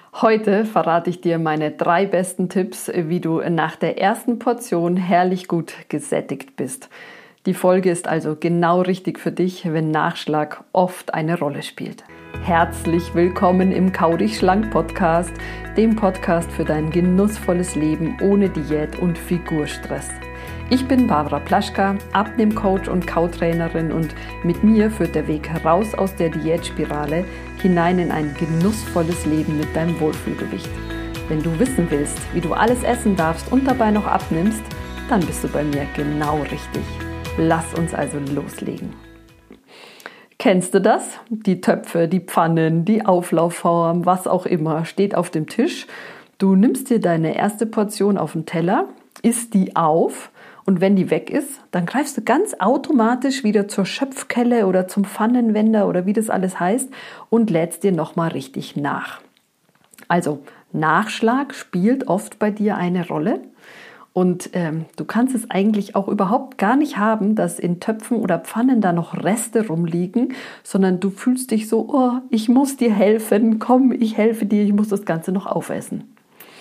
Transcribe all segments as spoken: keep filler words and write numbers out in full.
Heute verrate ich dir meine drei besten Tipps, wie du nach der ersten Portion herrlich gut gesättigt bist. Die Folge ist also genau richtig für dich, wenn Nachschlag oft eine Rolle spielt. Herzlich willkommen im Kau dich schlank Podcast, dem Podcast für dein genussvolles Leben ohne Diät und Figurstress. Ich bin Barbara Plaschka, Abnehmcoach und Kautrainerin und mit mir führt der Weg heraus aus der Diätspirale hinein in ein genussvolles Leben mit deinem Wohlfühlgewicht. Wenn du wissen willst, wie du alles essen darfst und dabei noch abnimmst, dann bist du bei mir genau richtig. Lass uns also loslegen. Kennst du das? Die Töpfe, die Pfannen, die Auflaufform, was auch immer, steht auf dem Tisch. Du nimmst dir deine erste Portion auf den Teller, isst die auf. Und wenn die weg ist, dann greifst du ganz automatisch wieder zur Schöpfkelle oder zum Pfannenwender oder wie das alles heißt und lädst dir nochmal richtig nach. Also Nachschlag spielt oft bei dir eine Rolle und ähm, du kannst es eigentlich auch überhaupt gar nicht haben, dass in Töpfen oder Pfannen da noch Reste rumliegen, sondern du fühlst dich so, oh, ich muss dir helfen, komm, ich helfe dir, ich muss das Ganze noch aufessen.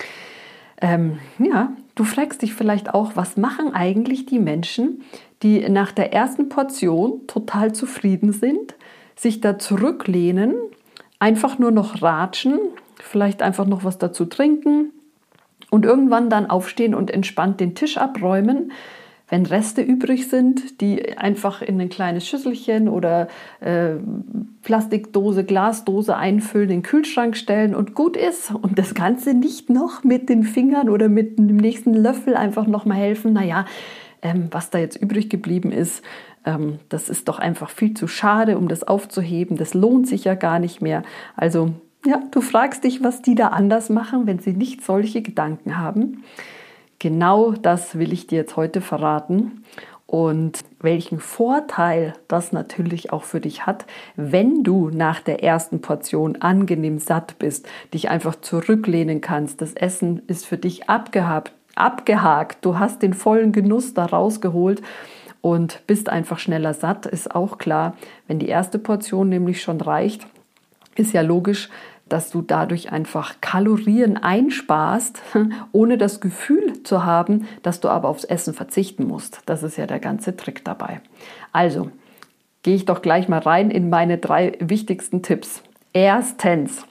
Ähm, ja, du fragst dich vielleicht auch, was machen eigentlich die Menschen, die nach der ersten Portion total zufrieden sind, sich da zurücklehnen, einfach nur noch ratschen, vielleicht einfach noch was dazu trinken und irgendwann dann aufstehen und entspannt den Tisch abräumen, wenn Reste übrig sind, die einfach in ein kleines Schüsselchen oder äh, Plastikdose, Glasdose einfüllen, in den Kühlschrank stellen und gut ist. Und das Ganze nicht noch mit den Fingern oder mit dem nächsten Löffel einfach nochmal helfen. Naja, ähm, was da jetzt übrig geblieben ist, ähm, das ist doch einfach viel zu schade, um das aufzuheben. Das lohnt sich ja gar nicht mehr. Also ja, du fragst dich, was die da anders machen, wenn sie nicht solche Gedanken haben. Genau das will ich dir jetzt heute verraten und welchen Vorteil das natürlich auch für dich hat, wenn du nach der ersten Portion angenehm satt bist, dich einfach zurücklehnen kannst. Das Essen ist für dich abgehakt, abgehakt. Du hast den vollen Genuss da rausgeholt und bist einfach schneller satt, ist auch klar. Wenn die erste Portion nämlich schon reicht, ist ja logisch, dass du dadurch einfach Kalorien einsparst, ohne das Gefühl zu haben, dass du aber aufs Essen verzichten musst. Das ist ja der ganze Trick dabei. Also, gehe ich doch gleich mal rein in meine drei wichtigsten Tipps. Erstens,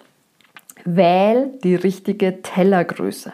wähl die richtige Tellergröße.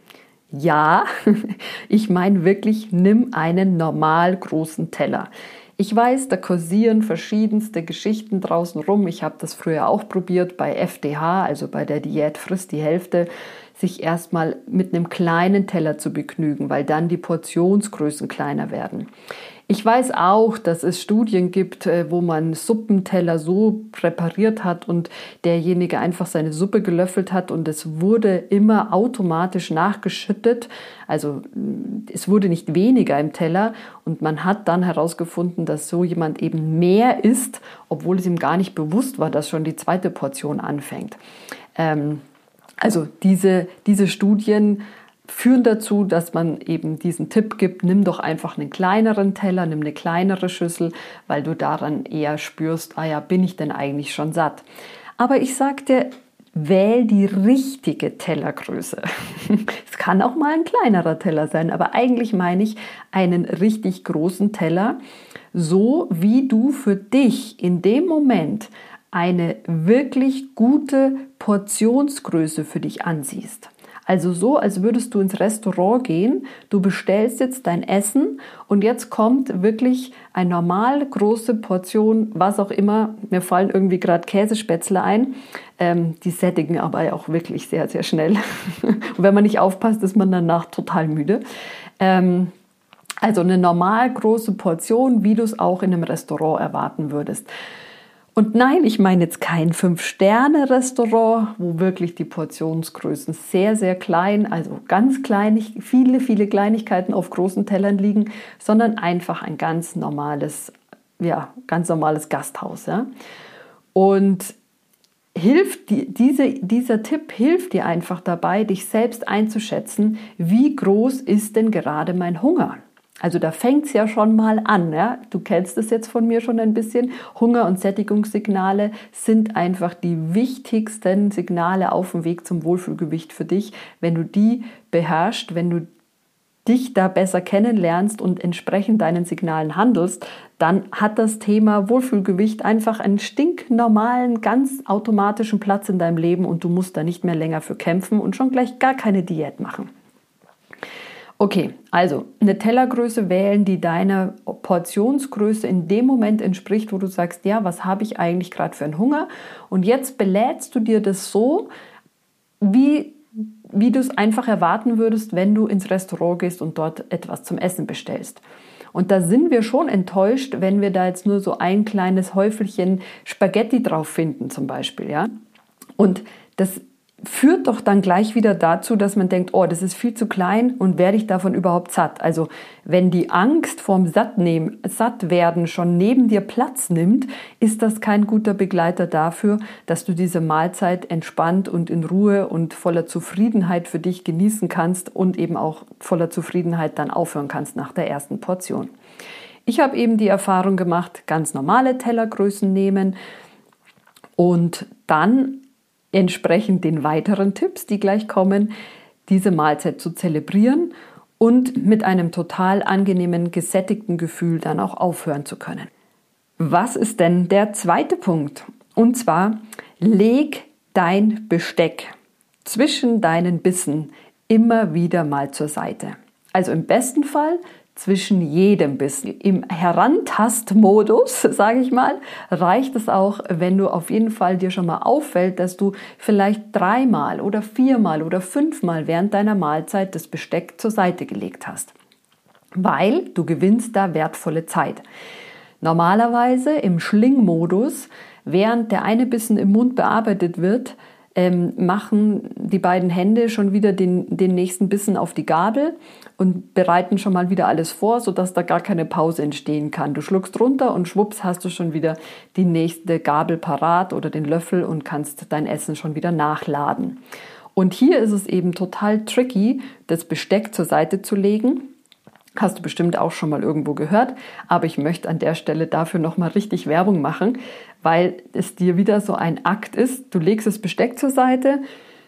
Ja, ich meine wirklich, nimm einen normal großen Teller. Ich weiß, da kursieren verschiedenste Geschichten draußen rum. Ich habe das früher auch probiert bei F D H, also bei der Diät Friss die Hälfte, sich erstmal mit einem kleinen Teller zu begnügen, weil dann die Portionsgrößen kleiner werden. Ich weiß auch, dass es Studien gibt, wo man Suppenteller so präpariert hat und derjenige einfach seine Suppe gelöffelt hat und es wurde immer automatisch nachgeschüttet. Also es wurde nicht weniger im Teller und man hat dann herausgefunden, dass so jemand eben mehr isst, obwohl es ihm gar nicht bewusst war, dass schon die zweite Portion anfängt. Ähm, also diese, diese Studien führen dazu, dass man eben diesen Tipp gibt, nimm doch einfach einen kleineren Teller, nimm eine kleinere Schüssel, weil du daran eher spürst, ah ja, bin ich denn eigentlich schon satt? Aber ich sag dir, wähl die richtige Tellergröße. Es kann auch mal ein kleinerer Teller sein, aber eigentlich meine ich einen richtig großen Teller, so wie du für dich in dem Moment eine wirklich gute Portionsgröße für dich ansiehst. Also so, als würdest du ins Restaurant gehen, du bestellst jetzt dein Essen und jetzt kommt wirklich eine normal große Portion, was auch immer. Mir fallen irgendwie gerade Käsespätzle ein. Ähm, die sättigen aber auch wirklich sehr, sehr schnell. Und wenn man nicht aufpasst, ist man danach total müde. Ähm, also eine normal große Portion, wie du es auch in einem Restaurant erwarten würdest. Und nein, ich meine jetzt kein Fünf-Sterne-Restaurant, wo wirklich die Portionsgrößen sehr, sehr klein, also ganz klein, viele, viele Kleinigkeiten auf großen Tellern liegen, sondern einfach ein ganz normales, ja, ganz normales Gasthaus. Ja. Und hilft die, diese, dieser Tipp hilft dir einfach dabei, dich selbst einzuschätzen, wie groß ist denn gerade mein Hunger? Also da fängt es ja schon mal an. Ja? Du kennst es jetzt von mir schon ein bisschen. Hunger- und Sättigungssignale sind einfach die wichtigsten Signale auf dem Weg zum Wohlfühlgewicht für dich. Wenn du die beherrschst, wenn du dich da besser kennenlernst und entsprechend deinen Signalen handelst, dann hat das Thema Wohlfühlgewicht einfach einen stinknormalen, ganz automatischen Platz in deinem Leben und du musst da nicht mehr länger für kämpfen und schon gleich gar keine Diät machen. Okay, also eine Tellergröße wählen, die deiner Portionsgröße in dem Moment entspricht, wo du sagst, ja, was habe ich eigentlich gerade für einen Hunger? Und jetzt belädst du dir das so, wie wie du es einfach erwarten würdest, wenn du ins Restaurant gehst und dort etwas zum Essen bestellst. Und da sind wir schon enttäuscht, wenn wir da jetzt nur so ein kleines Häufelchen Spaghetti drauf finden zum Beispiel, ja. Und das führt doch dann gleich wieder dazu, dass man denkt, oh, das ist viel zu klein und werde ich davon überhaupt satt? Also wenn die Angst vorm Sattnehmen, Sattwerden schon neben dir Platz nimmt, ist das kein guter Begleiter dafür, dass du diese Mahlzeit entspannt und in Ruhe und voller Zufriedenheit für dich genießen kannst und eben auch voller Zufriedenheit dann aufhören kannst nach der ersten Portion. Ich habe eben die Erfahrung gemacht, ganz normale Tellergrößen nehmen und dann entsprechend den weiteren Tipps, die gleich kommen, diese Mahlzeit zu zelebrieren und mit einem total angenehmen, gesättigten Gefühl dann auch aufhören zu können. Was ist denn der zweite Punkt? Und zwar, leg dein Besteck zwischen deinen Bissen immer wieder mal zur Seite. Also im besten Fall zwischen jedem Bissen. Im Herantastmodus, sage ich mal, reicht es auch, wenn du auf jeden Fall dir schon mal auffällt, dass du vielleicht dreimal oder viermal oder fünfmal während deiner Mahlzeit das Besteck zur Seite gelegt hast. Weil du gewinnst da wertvolle Zeit. Normalerweise im Schlingmodus, während der eine Bissen im Mund bearbeitet wird, ähm, machen die beiden Hände schon wieder den, den nächsten Bissen auf die Gabel und bereiten schon mal wieder alles vor, sodass da gar keine Pause entstehen kann. Du schluckst runter und schwupps hast du schon wieder die nächste Gabel parat oder den Löffel und kannst dein Essen schon wieder nachladen. Und hier ist es eben total tricky, das Besteck zur Seite zu legen. Hast du bestimmt auch schon mal irgendwo gehört, aber ich möchte an der Stelle dafür nochmal richtig Werbung machen, weil es dir wieder so ein Akt ist. Du legst das Besteck zur Seite,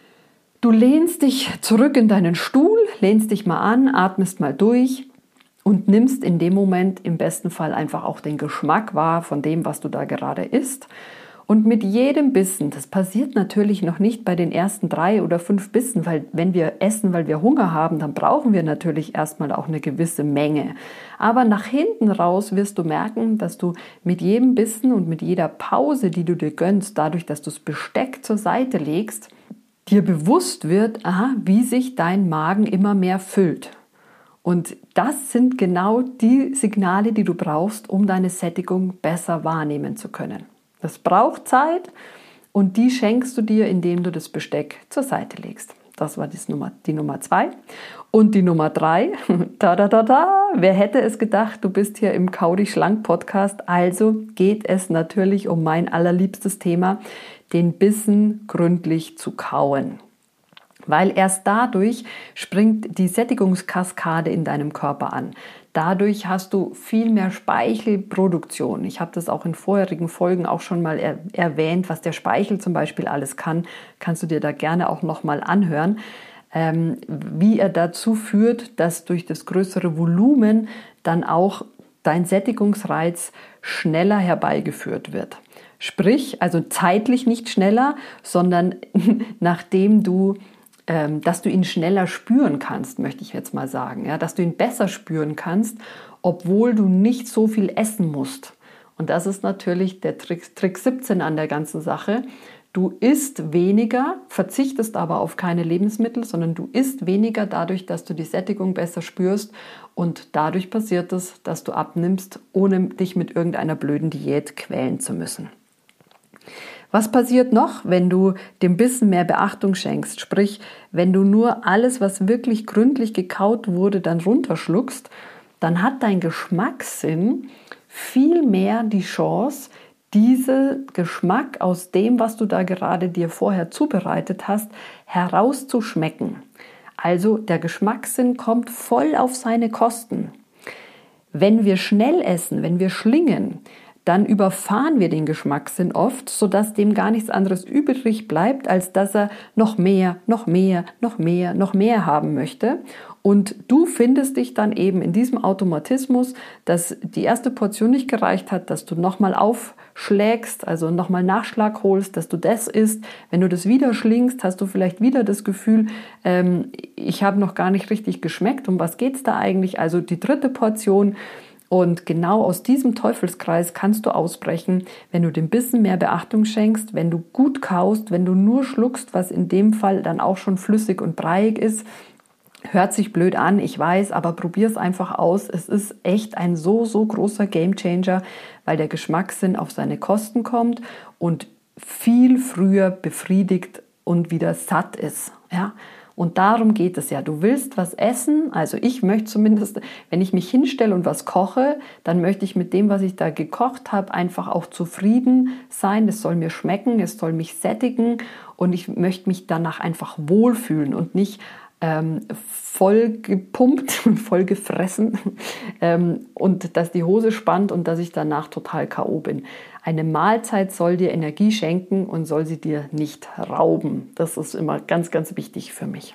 du lehnst dich zurück in deinen Stuhl, lehnst dich mal an, atmest mal durch und nimmst in dem Moment im besten Fall einfach auch den Geschmack wahr von dem, was du da gerade isst. Und mit jedem Bissen, das passiert natürlich noch nicht bei den ersten drei oder fünf Bissen, weil wenn wir essen, weil wir Hunger haben, dann brauchen wir natürlich erstmal auch eine gewisse Menge. Aber nach hinten raus wirst du merken, dass du mit jedem Bissen und mit jeder Pause, die du dir gönnst, dadurch, dass du das Besteck zur Seite legst, dir bewusst wird, aha, wie sich dein Magen immer mehr füllt. Und das sind genau die Signale, die du brauchst, um deine Sättigung besser wahrnehmen zu können. Das braucht Zeit und die schenkst du dir, indem du das Besteck zur Seite legst. Das war das Nummer, die Nummer zwei. Und die Nummer drei, da, da, da, da, wer hätte es gedacht, du bist hier im Kau dich schlank Podcast. Also geht es natürlich um mein allerliebstes Thema, den Bissen gründlich zu kauen. Weil erst dadurch springt die Sättigungskaskade in deinem Körper an. Dadurch hast du viel mehr Speichelproduktion. Ich habe das auch in vorherigen Folgen auch schon mal er- erwähnt, was der Speichel zum Beispiel alles kann. Kannst du dir da gerne auch noch mal anhören, ähm, wie er dazu führt, dass durch das größere Volumen dann auch dein Sättigungsreiz schneller herbeigeführt wird. Sprich, also zeitlich nicht schneller, sondern nachdem du dass du ihn schneller spüren kannst, möchte ich jetzt mal sagen, ja, dass du ihn besser spüren kannst, obwohl du nicht so viel essen musst. Und das ist natürlich der Trick, Trick siebzehn an der ganzen Sache. Du isst weniger, verzichtest aber auf keine Lebensmittel, sondern du isst weniger dadurch, dass du die Sättigung besser spürst und dadurch passiert es, dass du abnimmst, ohne dich mit irgendeiner blöden Diät quälen zu müssen. Was passiert noch, wenn du dem Bissen mehr Beachtung schenkst? Sprich, wenn du nur alles, was wirklich gründlich gekaut wurde, dann runterschluckst, dann hat dein Geschmackssinn viel mehr die Chance, diesen Geschmack aus dem, was du da gerade dir vorher zubereitet hast, herauszuschmecken. Also der Geschmackssinn kommt voll auf seine Kosten. Wenn wir schnell essen, wenn wir schlingen, dann überfahren wir den Geschmackssinn oft, sodass dem gar nichts anderes übrig bleibt, als dass er noch mehr, noch mehr, noch mehr, noch mehr haben möchte. Und du findest dich dann eben in diesem Automatismus, dass die erste Portion nicht gereicht hat, dass du nochmal aufschlägst, also nochmal Nachschlag holst, dass du das isst. Wenn du das wieder schlingst, hast du vielleicht wieder das Gefühl, ähm, ich habe noch gar nicht richtig geschmeckt. Um was geht's da eigentlich? Also die dritte Portion. Und genau aus diesem Teufelskreis kannst du ausbrechen, wenn du dem Bissen mehr Beachtung schenkst, wenn du gut kaust, wenn du nur schluckst, was in dem Fall dann auch schon flüssig und breiig ist. Hört sich blöd an, ich weiß, aber probier es einfach aus. Es ist echt ein so, so großer Gamechanger, weil der Geschmackssinn auf seine Kosten kommt und viel früher befriedigt und wieder satt ist. Ja? Und darum geht es ja. Du willst was essen, also ich möchte zumindest, wenn ich mich hinstelle und was koche, dann möchte ich mit dem, was ich da gekocht habe, einfach auch zufrieden sein. Es soll mir schmecken, es soll mich sättigen und ich möchte mich danach einfach wohlfühlen und nicht ähm, voll gepumpt und voll gefressen ähm, und dass die Hose spannt und dass ich danach total K O bin. Eine Mahlzeit soll dir Energie schenken und soll sie dir nicht rauben. Das ist immer ganz, ganz wichtig für mich.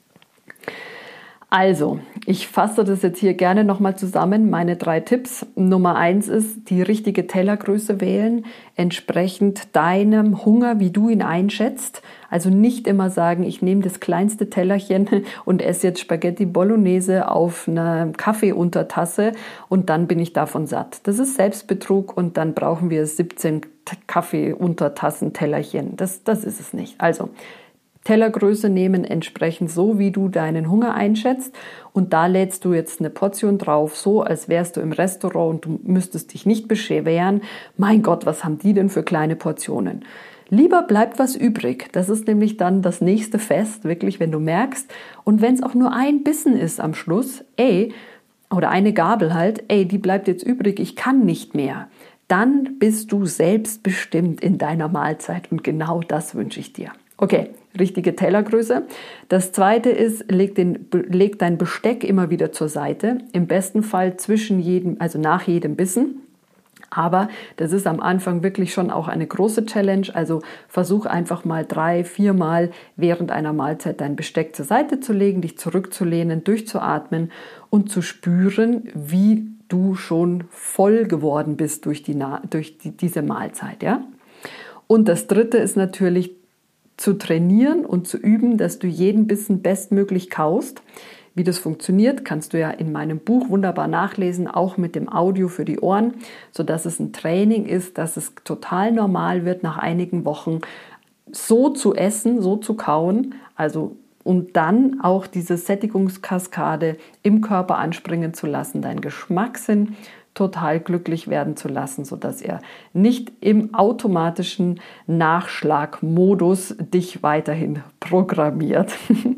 Also, ich fasse das jetzt hier gerne nochmal zusammen. Meine drei Tipps. Nummer eins ist, die richtige Tellergröße wählen, entsprechend deinem Hunger, wie du ihn einschätzt. Also nicht immer sagen, ich nehme das kleinste Tellerchen und esse jetzt Spaghetti Bolognese auf einer Kaffeeuntertasse und dann bin ich davon satt. Das ist Selbstbetrug und dann brauchen wir siebzehn Kaffeeuntertassen-Tellerchen. Das, das ist es nicht. Also, Tellergröße nehmen, entsprechend so, wie du deinen Hunger einschätzt. Und da lädst du jetzt eine Portion drauf, so als wärst du im Restaurant und du müsstest dich nicht beschweren. Mein Gott, was haben die denn für kleine Portionen? Lieber bleibt was übrig. Das ist nämlich dann das nächste Fest, wirklich, wenn du merkst. Und wenn es auch nur ein Bissen ist am Schluss, ey, oder eine Gabel halt, ey, die bleibt jetzt übrig, ich kann nicht mehr. Dann bist du selbstbestimmt in deiner Mahlzeit und genau das wünsche ich dir. Okay, richtige Tellergröße. Das zweite ist, leg, den, leg dein Besteck immer wieder zur Seite. Im besten Fall zwischen jedem, also nach jedem Bissen. Aber das ist am Anfang wirklich schon auch eine große Challenge. Also versuch einfach mal drei, vier Mal während einer Mahlzeit dein Besteck zur Seite zu legen, dich zurückzulehnen, durchzuatmen und zu spüren, wie du schon voll geworden bist durch, die, durch die, diese Mahlzeit. Ja? Und das dritte ist natürlich, zu trainieren und zu üben, dass du jeden Bissen bestmöglich kaust. Wie das funktioniert, kannst du ja in meinem Buch wunderbar nachlesen, auch mit dem Audio für die Ohren, sodass es ein Training ist, dass es total normal wird, nach einigen Wochen so zu essen, so zu kauen, also und dann auch diese Sättigungskaskade im Körper anspringen zu lassen, deinen Geschmackssinn total glücklich werden zu lassen, sodass er nicht im automatischen Nachschlagmodus dich weiterhin programmiert.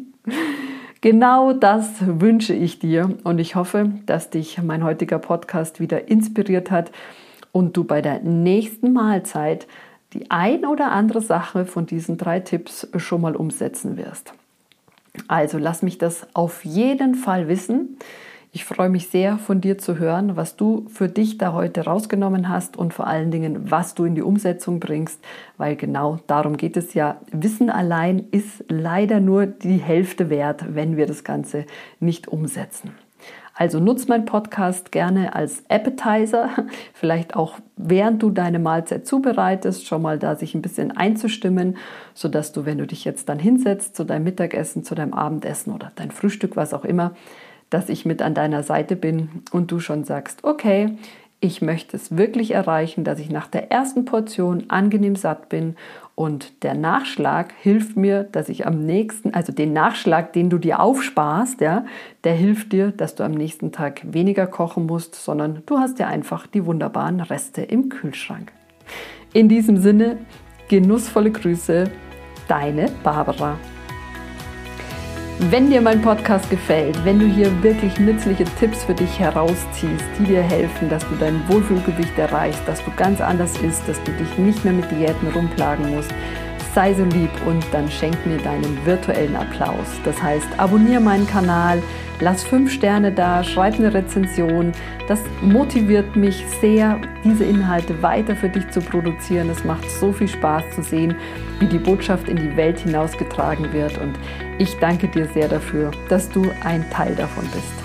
Genau das wünsche ich dir und ich hoffe, dass dich mein heutiger Podcast wieder inspiriert hat und du bei der nächsten Mahlzeit die ein oder andere Sache von diesen drei Tipps schon mal umsetzen wirst. Also lass mich das auf jeden Fall wissen. Ich freue mich sehr, von dir zu hören, was du für dich da heute rausgenommen hast und vor allen Dingen, was du in die Umsetzung bringst, weil genau darum geht es ja. Wissen allein ist leider nur die Hälfte wert, wenn wir das Ganze nicht umsetzen. Also nutz meinen Podcast gerne als Appetizer, vielleicht auch während du deine Mahlzeit zubereitest, schon mal da sich ein bisschen einzustimmen, sodass du, wenn du dich jetzt dann hinsetzt zu deinem Mittagessen, zu deinem Abendessen oder dein Frühstück, was auch immer, dass ich mit an deiner Seite bin und du schon sagst, okay, ich möchte es wirklich erreichen, dass ich nach der ersten Portion angenehm satt bin und der Nachschlag hilft mir, dass ich am nächsten, also den Nachschlag, den du dir aufsparst, ja, der hilft dir, dass du am nächsten Tag weniger kochen musst, sondern du hast ja einfach die wunderbaren Reste im Kühlschrank. In diesem Sinne, genussvolle Grüße, deine Barbara. Wenn dir mein Podcast gefällt, wenn du hier wirklich nützliche Tipps für dich herausziehst, die dir helfen, dass du dein Wohlfühlgewicht erreichst, dass du ganz anders isst, dass du dich nicht mehr mit Diäten rumplagen musst, sei so lieb und dann schenk mir deinen virtuellen Applaus. Das heißt, abonniere meinen Kanal, lass fünf Sterne da, schreib eine Rezension. Das motiviert mich sehr, diese Inhalte weiter für dich zu produzieren. Es macht so viel Spaß zu sehen, wie die Botschaft in die Welt hinausgetragen wird. Und ich danke dir sehr dafür, dass du ein Teil davon bist.